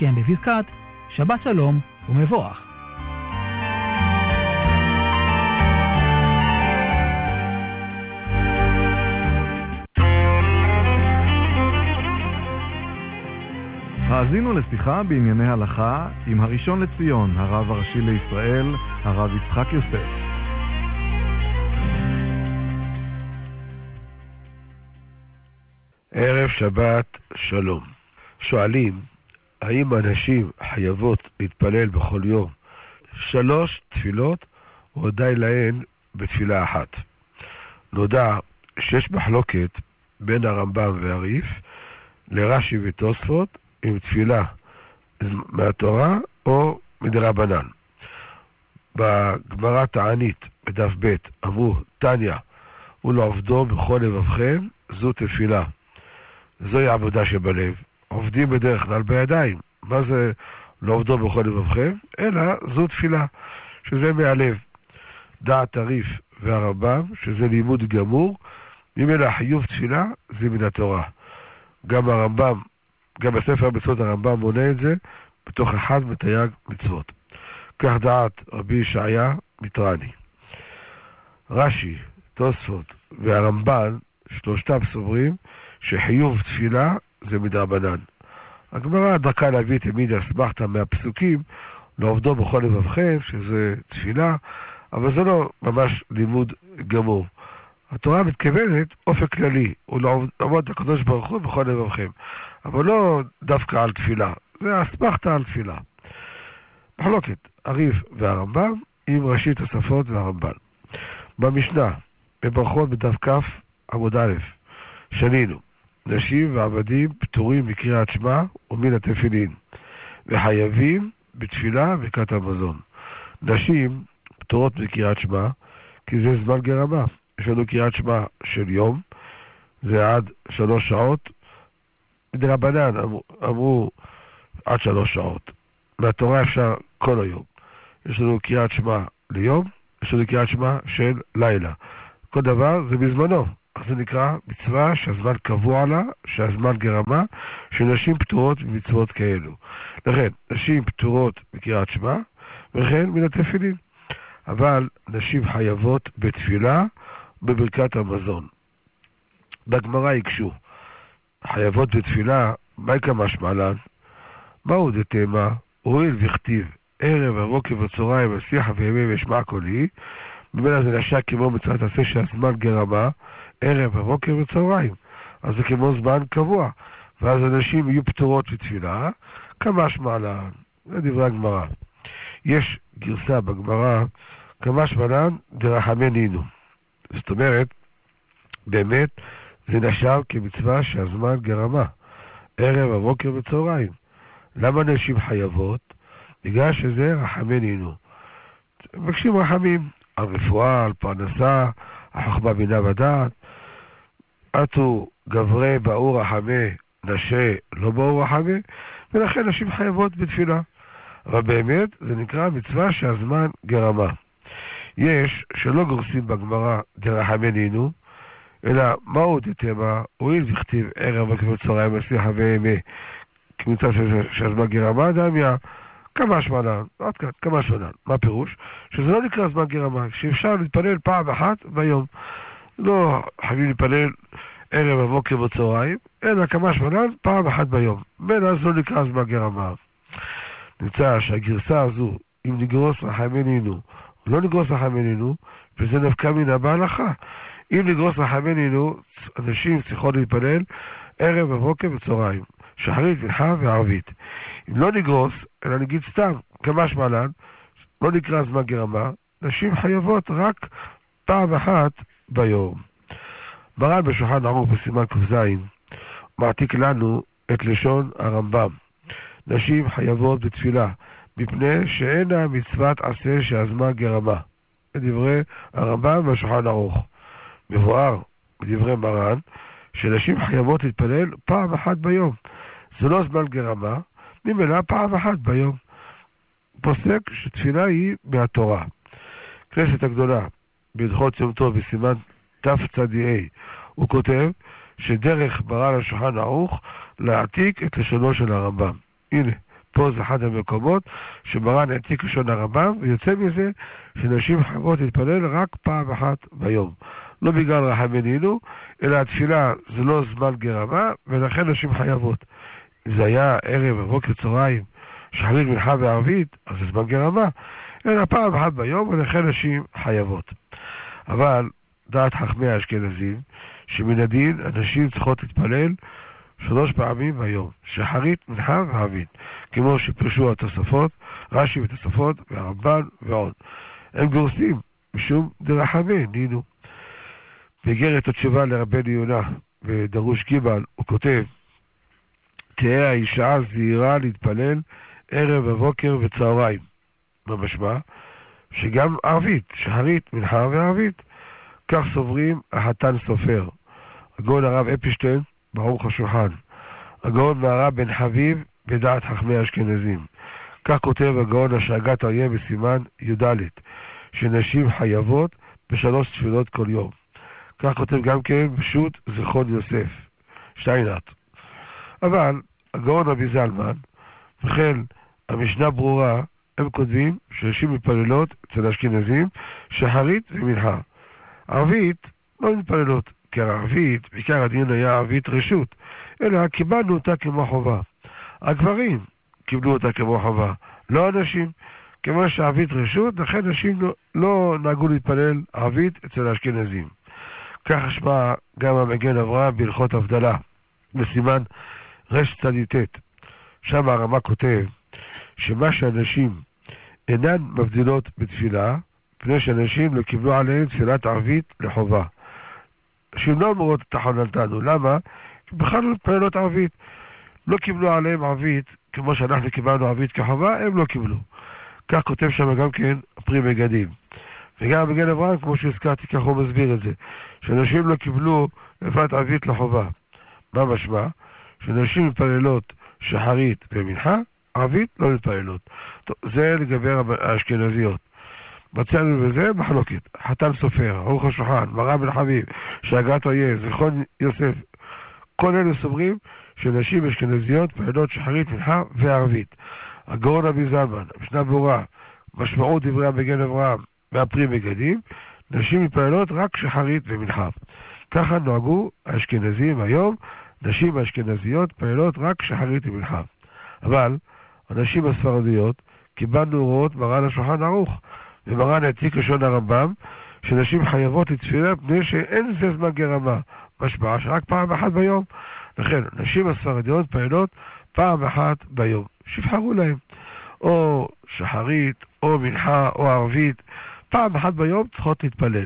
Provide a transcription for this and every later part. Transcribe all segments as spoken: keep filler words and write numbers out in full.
כן, בברכת שבת שלום ומבורך. האזינו לשיחה בענייני הלכה עם הראשון לציון, הרב הראשי לישראל, הרב יצחק יוסף. ערב שבת שלום. שואלים, האם הנשים חייבות להתפלל בכל יום שלוש תפילות או די להן בתפילה אחת? נודע שיש מחלוקת בין הרמב"ם והריף לרש"י ותוספות עם תפילה מהתורה או מדרבנן. בגמרא תענית בדף ב' אמרו תניא ולעובדו בכל לבבכם זו תפילה. זוהי עבודה שבלב. עובדים בדרך כלל בידיים. מה זה לעובדו בכל לבבכם? אלא זו תפילה, שזה מהלב. דעת הריף והרמב"ם, שזה לימוד גמור, ממילא חיוב תפילה זה מן התורה. גם הרמב"ם, גם בספר המצוות הרמב"ם מונה את זה בתוך אחד מתייג מצוות. כך דעת רבי ישעיה מיטרני. רש"י, תוספות והרמב"ן, שלושתם סוברים שחיוב תפילה זה מדרבנן. הגמרא דרכה להביא תמיד אסמכתא מהפסוקים לעובדו בכל לבבכם, שזה תפילה, אבל זה לא ממש לימוד גמור. התורה מתכוונת אופק כללי, ולעבוד הקדוש ברוך הוא בכל לבבכם, אבל לא דווקא על תפילה, זה אסמכתא על תפילה. מחלוקת הריף והרמב"ם עם ראשית התוספות והרמב"ן. במשנה, בברכות בדף כ' עמוד א', שנינו, נשים ועבדים פטורים מקריאת שמע ומן התפילין, וחייבים בתפילה וברכת המזון. נשים פטורות מקריאת שמע, כי זה זמן גרמה. יש לנו קריאת שמע של יום, זה עד שלוש שעות. מדרבנן אמרו, אמרו עד שלוש שעות. מהתורה אפשר כל היום. יש לנו קריאת שמע ליום, יש לנו קריאת שמע של לילה. כל דבר זה בזמנו. אז זה נקרא מצווה שהזמן קבוע לה, שהזמן גרמה, שנשים פטורות ממצוות כאלו. לכן, נשים פטורות מקריאת שמע, וכן מן התפילין. אבל נשים חייבות בתפילה בברכת המזון. בגמרא יקשו, חייבות בתפילה, מה יקמה שמלן? מהו דתמה? הואיל וכתיב, ערב, הבוקר וצהריים, השיח וימי וישמע קולי, ממילא זה נשק כמו מצוות עשה שהזמן גרמה, ערב, הבוקר וצהריים. אז זה כמו זמן קבוע. ואז אנשים יהיו פטורות לתפילה, כמה שמלן? זה דברי הגמרא. יש גרסה בגמרא, כמה שמלן דרחמנינו. זאת אומרת, באמת, זה נחשב כמצווה שהזמן גרמה, ערב, הבוקר וצהריים. למה נשים חייבות? בגלל שזה רחמנינו. מבקשים רחמים על רפואה, על פרנסה, החוכמה בינה ודעת. עטו גברי באו רחמי, נשה לא באו רחמי, ולכן נשים חייבות בתפילה. אבל באמת זה נקרא מצווה שהזמן גרמה. יש שלא גורסים בגמרא דרחמנינו, אלא מהו דתמה? הואיל וכתיב ערב וכבוד צהריים השיח וימי כמצווה שהזמן גרמה, דמיה כמה שמלן, עד כאן, כמה שמלן. מה פירוש? שזה לא נקרא זמן גרמה, שאפשר להתפלל פעם אחת ביום. לא חייבים להתפלל ערב, הבוקר וצהריים, אלא כמה שמלן פעם אחת ביום. בין אז לא נקרא זמן גרמה. נמצא שהגרסה הזו, אם נגרוס רחמנינו, לא נגרוס רחמנינו, וזה נפקא מן בהלכה. אם נגרוס רחמנינו, אנשים צריכות להתפלל ערב, הבוקר וצהריים, שחרית, מנחה וערבית. אם לא נגרוס, אלא נגיד סתם, כמה שמלן, לא נקרא זמן גרמה, נשים חייבות רק פעם אחת ביום. מרן בשולחן ערוך בסימן ק"ז מעתיק לנו את לשון הרמב"ם. נשים חייבות בתפילה, מפני שאינה מצוות עשה שהזמן גרמה. בדברי הרמב"ם בשולחן ערוך. מבואר בדברי מרן, שנשים חייבות להתפלל פעם אחת ביום. זה לא זמן גרמה, ממילא פעם אחת ביום. פוסק שתפילה היא מהתורה. כנסת הגדולה, בהלכות יום טוב בסימן תצ"ה, הוא כותב שדרך מרן השולחן ערוך להעתיק את לשונו של הרמב"ם. הנה, פה זה אחד המקומות שמרן העתיק לשון הרמב"ם, ויוצא מזה שנשים חייבות להתפלל רק פעם אחת ביום. לא בגלל רחמננו, אלא התפילה זה לא זמן גרמה, ולכן נשים חייבות. אם זה היה ערב, בבוקר, צהריים, שחרית, מנחה וערבית, אז זה זמן גרמה. אלא פעם אחת ביום, ולכן נשים חייבות. אבל דעת חכמי האשכנזים, שמן הדין הנשים צריכות להתפלל שלוש פעמים ביום, שחרית, מנחה וערבית, כמו שפרשו התוספות, רש"י ותוספות, והרמב"ן ועוד. הם גורסים משום דרחמננו. באיגרת התשובה לרבנו יונה בדרוש ג' הוא כותב, תהיה האישה זהירה להתפלל ערב, בבוקר וצהריים. מה משמע? שגם ערבית, שחרית, מנחה וערבית. כך סוברים החתן סופר, הגאון הרב אפשטיין ברוך השולחן, הגאון מהרב בן חביב בדעת חכמי האשכנזים. כך כותב הגאון השאגת אריה בסימן י"ד, שנשים חייבות בשלוש תפילות כל יום. כך כותב גם כן בשו"ת זיכרון יוסף שטיינרט. אבל הגאון רבי זלמן וכן המשנה ברורה, הם כותבים שנשים מתפללות אצל האשכנזים שחרית ומנחה. ערבית לא מתפללות, כי הערבית, בעיקר הדין היה ערבית רשות, אלא קיבלנו אותה כמו חובה. הגברים קיבלו אותה כמו חובה, לא הנשים. כמו שערבית רשות, לכן נשים לא, לא נהגו להתפלל ערבית אצל האשכנזים. כך השמע גם המגן אברהם בהלכות הבדלה, בסימן רש צדיטת. שם הרמה כותב שמה שאנשים אינן מבדילות בתפילה, פני שאנשים לא קיבלו עליהם תפילת ערבית לחובה. אנשים לא אמורות תחוננתנו. למה? בכלל לא מתפללות ערבית. לא קיבלו עליהם ערבית, כמו שאנחנו קיבלנו ערבית כחובה, הם לא קיבלו. כך כותב שם גם כן פרי מגדים. וגם מגן אברהם, כמו שהזכרתי, כך הוא מסביר את זה. שאנשים לא קיבלו תפילת ערבית לחובה. מה משמע? שאנשים מתפללות שחרית ומנחה, ערבית לא מתפללות. טוב, זה לגבי האשכנזיות. מצאנו בזה מחלוקת. חתן סופר, ערוך השולחן, מרן בן חביב, שאגת אריה, זיכרון יוסף, כל אלה סוברים שנשים אשכנזיות מתפללות שחרית, מנחה וערבית. הגאון רבי זלמן, משנה ברורה, משמעות דברי המגן אברהם והפרי מגדים, נשים מתפללות רק שחרית ומנחה. ככה נוהגו האשכנזים היום, נשים האשכנזיות מתפללות רק שחרית ומנחה. אבל הנשים הספרדיות קיבלנו הוראות מרן השולחן ערוך, ומרן העתיק לשון הרמב"ם, שנשים חייבות לתפילה פני שאין זה זמן גרמה, משמע שרק פעם אחת ביום. לכן, נשים הספרדיות מתפללות פעם אחת ביום. שיבחרו להם, או שחרית, או מנחה, או ערבית, פעם אחת ביום צריכות להתפלל.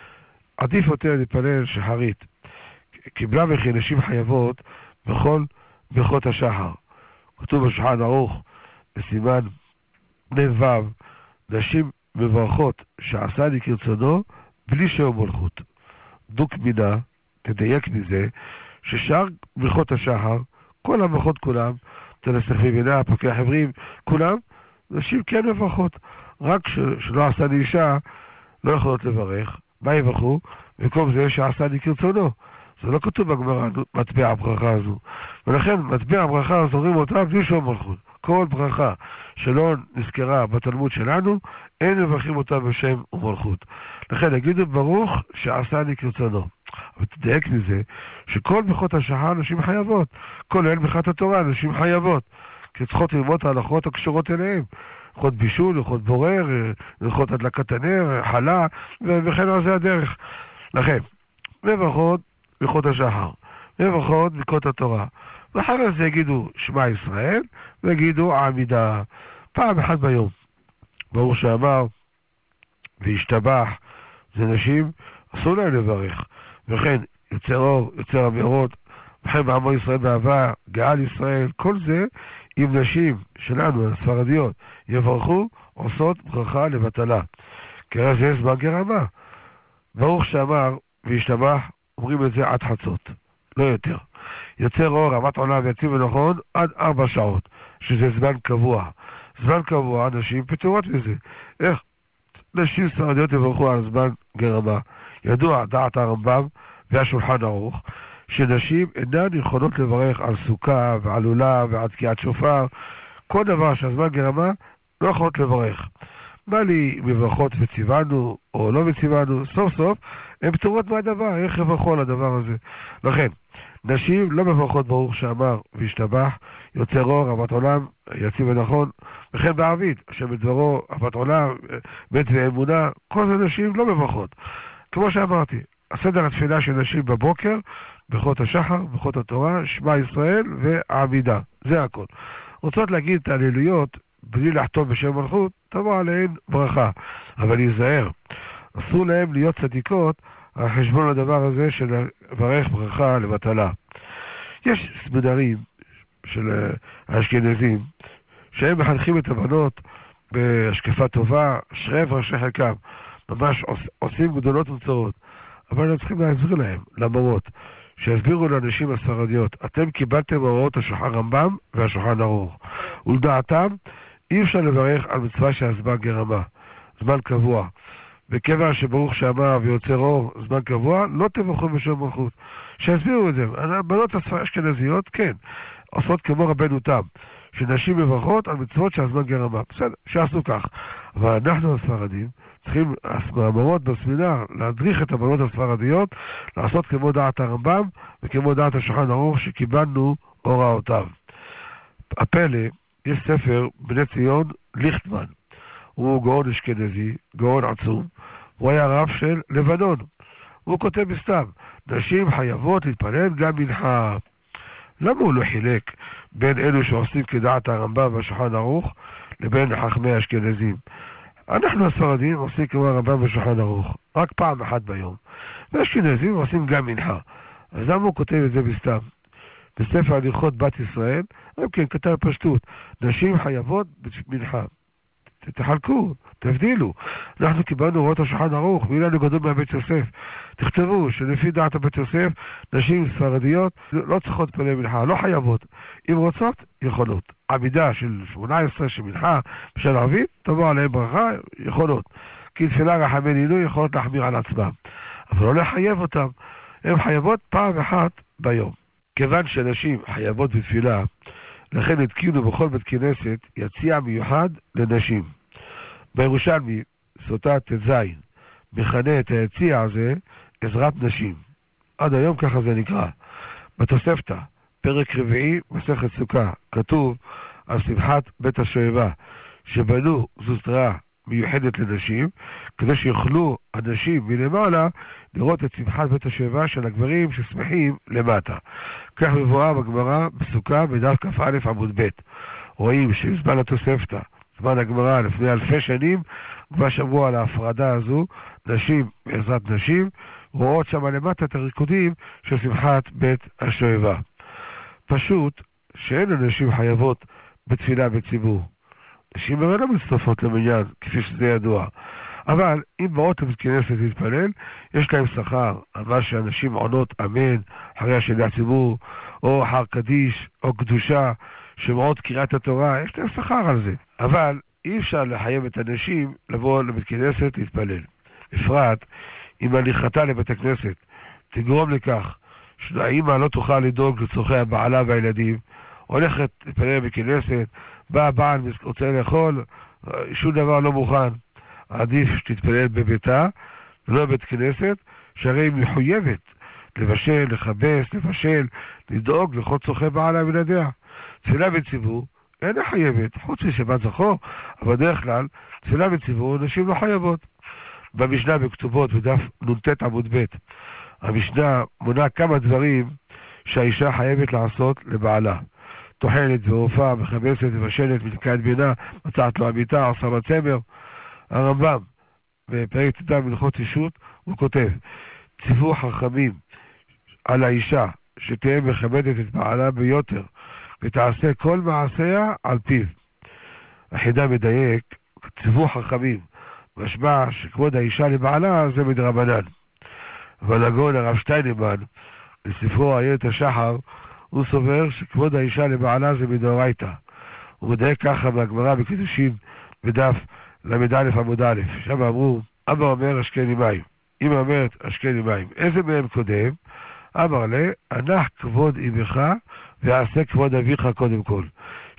עדיף יותר להתפלל שחרית. קיבלה וכי נשים חייבות בכל ברכות השחר. כתוב בשולחן ערוך, בסימן נ"ו, נשים מברכות שעשה לי כרצונו בלי שאור מלכות. דוק מינה, תדייק מזה, ששאר ברכות השחר, כל הברכות כולם, תנסח ובינה, פקח עברים, כולם, נשים כן מברכות. רק ש, שלא עשה לי אישה, לא יכולות לברך. מה יברכו? במקום זה שעשה לי כרצונו. זה לא כתוב בגמרא, מטבע הברכה הזו. ולכן, מטבע הברכה הזו אומרים אותה בלי שאור מלכות. כל ברכה שלא נזכרה בתלמוד שלנו, אין מברכים אותה בשם ומלכות. לכן יגידו ברוך שעשה לי כרצונו. אבל תדייק מזה שכל ברכות השחר נשים חייבות. כל אל ברכת התורה נשים חייבות. כי צריכות ללמוד ההלכות הקשורות אליהם. הלכות בישול, הלכות בורר, הלכות הדלקת הנר, חלה, וכן על זה הדרך. לכן, מברכות ברכות השחר, מברכות ברכות התורה. ואחר זה יגידו שמע ישראל, ויגידו עמידה, פעם אחת ביום. ברור שאמר, והשתבח, זה נשים, אסור להם לברך. וכן, יוצר אור, יוצר אמירות, וכן בעמו ישראל באהבה, גאל ישראל, כל זה, אם נשים שלנו, הספרדיות, יברכו, עושות ברכה לבטלה. כי הרי זה זמן גרמה. ברוך שאמר, והשתבח, אומרים את זה עד חצות, לא יותר. יוצר אור, רמת עולם ויציב ונכון, עד ארבע שעות, שזה זמן קבוע. זמן קבוע, נשים פטורות מזה. איך? נשים ספרדיות יברכו על זמן גרמה. ידוע דעת הרמב"ם והשולחן ערוך, שנשים אינן יכולות לברך על סוכה ועל עולה ועל תקיעת שופר. כל דבר שהזמן גרמה, לא יכולות לברך. מה לי מברכות וציוונו או לא וציוונו, סוף סוף הן פטורות מהדבר, איך יברכו על הדבר הזה. לכן, נשים לא מברכות ברוך שאמר והשתבח, יוצר אור, אהבת עולם, יציב ונכון, וכן בערבית, השם בדברו, אהבת עולם, בית ואמונה, כל זה נשים לא מברכות. כמו שאמרתי, הסדר התפילה של נשים בבוקר, ברכות השחר, ברכות התורה, שמע ישראל והעמידה, זה הכל. רוצות להגיד את ההללויות בלי לחתום בשם מלכות, תבוא עליהן ברכה, אבל להיזהר. אסור להם להיות צדיקות על חשבון הדבר הזה של לברך ברכה לבטלה. יש סמינרים של האשכנזים שהם מחנכים את הבנות בהשקפה טובה, שרב ראשי חלקם, ממש עושים גדולות וצרות, אבל אנחנו צריכים להסביר להם, למורות, שיסבירו לאנשים הספרדיות, אתם קיבלתם הוראות השולחן רמב"ם והשולחן ערוך, ולדעתם אי אפשר לברך על מצווה שהזמן גרמה, זמן קבוע. וכיוון שברוך שאמר ויוצר אור, זמן קבוע, לא תברכו בשם מלכות. שיסבירו את זה. הבנות האשכנזיות, כן, עושות כמו רבנו תם, שנשים מברכות על מצוות שהזמן גרמה. בסדר, שעשו כך. אבל אנחנו הספרדים צריכים, המורות בסמינר, להדריך את הבנות הספרדיות, לעשות כמו דעת הרמב"ם וכמו דעת השולחן ערוך שקיבלנו הוראותיו. הפלא, יש ספר בני ציון ליכטמן. הוא גאון אשכנזי, גאון עצום, הוא היה רב של לבנון. הוא כותב בסתם, נשים חייבות להתפלל גם מנחה. למה הוא לא חילק בין אלו שעושים כדעת הרמב"ם והשולחן ערוך לבין חכמי האשכנזים? אנחנו הספרדים עושים כמו הרמב"ם והשולחן ערוך, רק פעם אחת ביום. והאשכנזים עושים גם מנחה. אז למה הוא כותב את זה בסתם? בספר הלכות בת ישראל, גם כן כתב פשטות, נשים חייבות מנחה. תחלקו, תבדילו. אנחנו קיבלנו הוראות השולחן ערוך, ואילו לנו גדול מהבית יוסף. תכתבו שלפי דעת הבית יוסף, נשים ספרדיות לא צריכות להתפלל מנחה, לא חייבות. אם רוצות, יכולות. עמידה של שמונה עשרה של מנחה בשל ערבית, תבוא עליהם ברכה, יכולות. כי תפילה רחמי נינו יכולות להחמיר על עצמם. אבל לא לחייב אותם. הן חייבות פעם אחת ביום. כיוון שנשים חייבות בתפילה, לכן התקינו בכל בית כנסת יציע מיוחד לנשים. בירושלמי, סוטה תז, מכנה את היציע הזה עזרת נשים. עד היום ככה זה נקרא. בתוספתא, פרק רביעי, מסכת סוכה, כתוב על שמחת בית השואבה, שבנו זוזרה מיוחדת לנשים, כדי שיוכלו הנשים מלמעלה לראות את שמחת בית השואבה של הגברים ששמחים למטה. כך מבואר בגמרא בסוכה בדף כ"א עמוד ב'. רואים שבזמן התוספתא, זמן הגמרא לפני אלפי שנים, כבר שמרו על ההפרדה הזו, נשים בעזרת נשים, רואות שם למטה את הריקודים של שמחת בית השואבה. פשוט שאין הנשים חייבות בתפילה בציבור. נשים הרי לא מצטרפות למניין, כפי שזה ידוע. אבל אם באות לבית כנסת להתפלל, יש להם שכר על מה שאנשים עונות אמן, אחרי השני הציבור, או אחר קדיש, או קדושה, שמעות קריאת התורה, יש להם שכר על זה. אבל אי אפשר לחייב את הנשים לבוא לבית כנסת להתפלל. בפרט, אם הליכתה לבית הכנסת תגרום לכך שהאמא לא תוכל לדאוג לצורכי הבעלה והילדים, הולכת להתפלל לבית כנסת, בא הבעל רוצה לאכול, שום דבר לא מוכן. עדיף שתתפלל בביתה, ולא בבית כנסת, שהרי היא מחויבת לבשל, לחבש, לבשל, לדאוג לכל צורכי בעלה וילדיה. תפילה בציבור אינה חייבת, חוץ משבת זכור, אבל בדרך כלל תפילה בציבור נשים לא חייבות. במשנה בכתובות בדף נ"ט עמוד ב', המשנה מונה כמה דברים שהאישה חייבת לעשות לבעלה. טוחנת ועופה, מחבשת ובשלת, מתקעת בינה, מצאת לו המיטה, עושה בצמר. הרמב"ם בפרק ת' בהלכות אישות הוא כותב, ציוו חכמים על האישה שתהיה מכבדת את בעלה ביותר ותעשה כל מעשיה על פיו. החידה מדייק, ציוו חכמים, משמע שכבוד האישה לבעלה זה מדרבנן. אבל הגאון הרב שטיינמן בספרו איילת השחר הוא סובר שכבוד האישה לבעלה זה מדאורייתא. הוא מדייק ככה מהגמרא בקידושין בדף למד א' עמוד א', שם אמרו, אבא אומר השקני מים, אמא אומרת השקני מים, איזה מהם קודם? אמר לה, הנח כבוד אמך ועשה כבוד אביך קודם כל.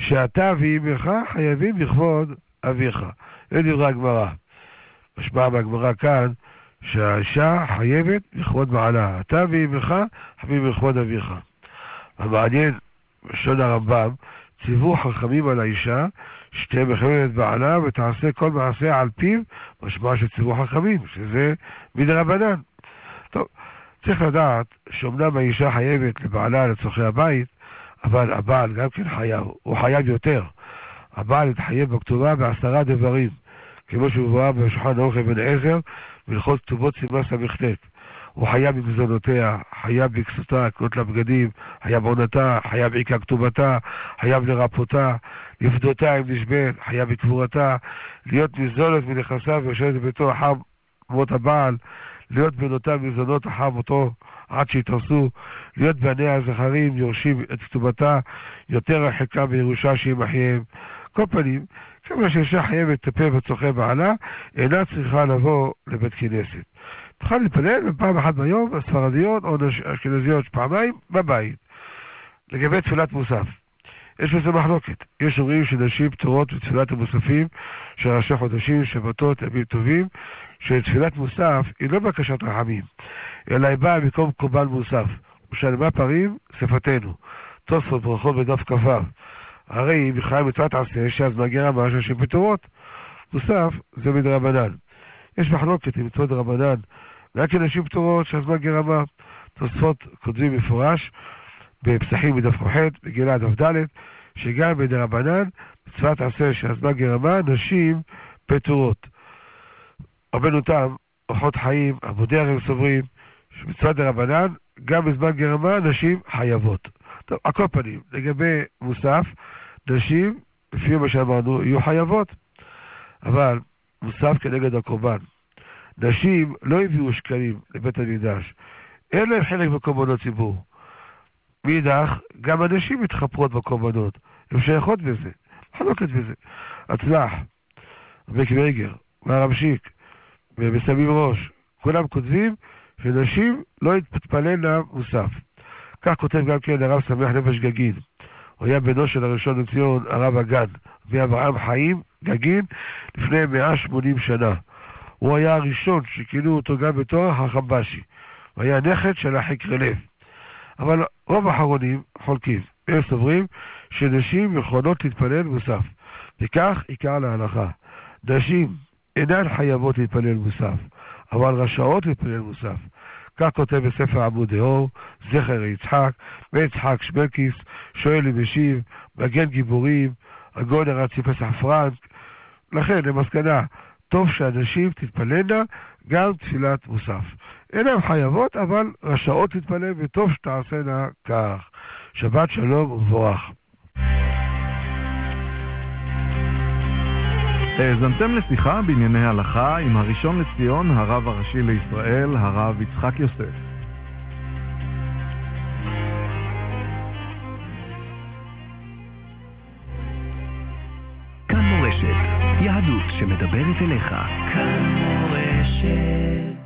שאתה ואמך חייבים לכבוד אביך. זה דברי הגמרא. משמע מהגמרא כאן שהאישה חייבת לכבוד בעלה. אתה ואמך חייבים לכבוד אביך. המעניין, בשון הרמב"ם, ציוו חכמים על האישה שתהיה מכבדת את בעלה ותעשה כל מעשה על פיו, משמע שציוו חכמים, שזה מדרבנן. טוב, צריך לדעת שאומנם האישה חייבת לבעלה לצורכי הבית, אבל הבעל גם כן חייב, הוא חייב יותר. הבעל התחייב בכתובה בעשרה דברים, כמו שמובא בשולחן ערוך אבן עזר, בהלכות כתובות סימן ס"ט. הוא חייב במזונותיה, חייב בכסותה, קנות לה בגדים, חייב עונתה, חייב עיקר כתובתה, חייב לרפותה, לפדותה אם נשבית, חייב בקבורתה, להיות מזונות מנכסיו ויושבת בביתו אחר מות הבעל, להיות בנותיו מזונות אחר מותו עד שיתרסו, להיות בניה הזכרים יורשים את כתובתה, יותר רחקה בירושה שהיא מחייהם. כל פנים, כמה שאישה חייבת לטפל בצורכי בעלה, אינה צריכה לבוא לבית כנסת. תוכל להתפלל פעם אחת ביום, הספרדיות או אשכנזיות פעמיים בבית. לגבי תפילת מוסף, יש בזה מחלוקת. יש אומרים שנשים פטורות בתפילת המוספים של ראשי חודשים, שבתות, ימים טובים, שתפילת מוסף היא לא בקשת רחמים, אלא היא באה במקום קורבן מוסף. ושלמה פרים, שפתנו. תוספות ברכות בדף כ"ו. הרי אם בכלל מצוות עשה, שאז מגיע מה שנשים פטורות. מוסף זה מדרבנן. יש מחלוקת עם מצוות רבנן, רק נשים פטורות שהזמן גרמה. תוספות כותבים מפורש בפסחים בדף חוחת, בגילה דף ד', שגם בדרבנן, מצוות עשה שהזמן גרמה, נשים פטורות. רבנו תם, אורחות חיים, עמודי הרי סוברים, שמצוות דרבנן, גם בזמן גרמה, נשים חייבות. טוב, הכל פנים, לגבי מוסף, נשים, לפי מה שאמרנו, יהיו חייבות. אבל מוסף כנגד הקורבן. נשים לא הביאו שקלים לבית המקדש. אין להם חלק בקורבנות ציבור. מאידך, גם הנשים מתחפרות בקורבנות. הן שייכות בזה. חלוקת בזה. הצלח, וקוויגר, והרמשיק, ומסמים ראש. כולם כותבים שנשים לא יתפללנה מוסף. כך כותב גם כן הרב שמח נפש גגין. הוא היה בנו של הראשון לציון, הרב הגן, ואברהם חיים גגין, לפני מאה ושמונים שנה. הוא היה הראשון שכינו אותו גם בתור החמבשי. הוא היה נכד של החקרי לב. אבל רוב האחרונים חולקים. הם סוברים שנשים יכולות להתפלל מוסף. וכך עיקר להלכה. נשים אינן חייבות להתפלל מוסף, אבל רשאות להתפלל מוסף. כך כותב בספר עמוד האור, זכר יצחק, ויצחק שמקיס, שואל ומשיב, מגן גיבורים, הגאון הרב פסח פרנק. לכן, למסקנה, טוב שאנשים תתפללנה גם תפילת מוסף. אינן חייבות, אבל רשאות להתפלל, וטוב שתעשנה כך. שבת שלום ומבורך. האזנתם לשיחה בענייני הלכה עם הראשון לציון, הרב הראשי לישראל, הרב יצחק יוסף. כאן מורשת, יהדות שמדברת אליך. כאן מורשת.